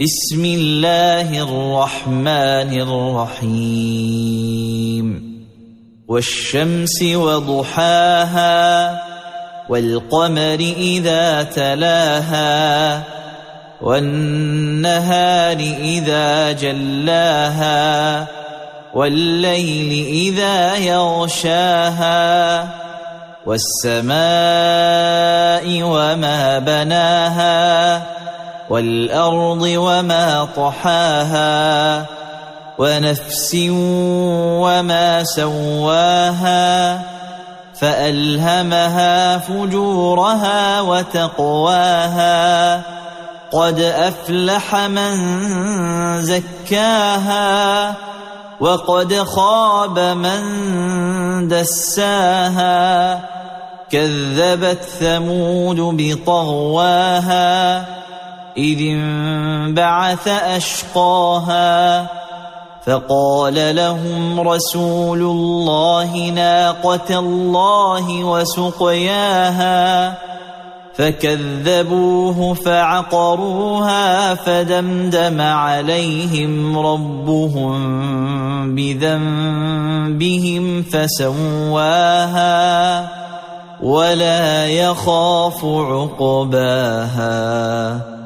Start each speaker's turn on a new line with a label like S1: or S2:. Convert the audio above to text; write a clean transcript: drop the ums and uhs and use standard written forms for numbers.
S1: بسم الله الرحمن الرحيم والشمس وضحاها والقمر إذا تلاها والنهار إذا جلاها والليل إذا يغشاها والسماء وما بناها والأرض وما طحاها ونفس وما سواها فألهمها فجورها وتقواها قد أفلح من زكاها وقد خاب من دساها كذبت ثمود بطغواها إذ انبعث أشقاها فقال لهم رسول الله ناقة الله وسقياها فكذبوه فعقروها فدمدم عليهم ربهم بذنبهم فسواها ولا يخاف عقباها.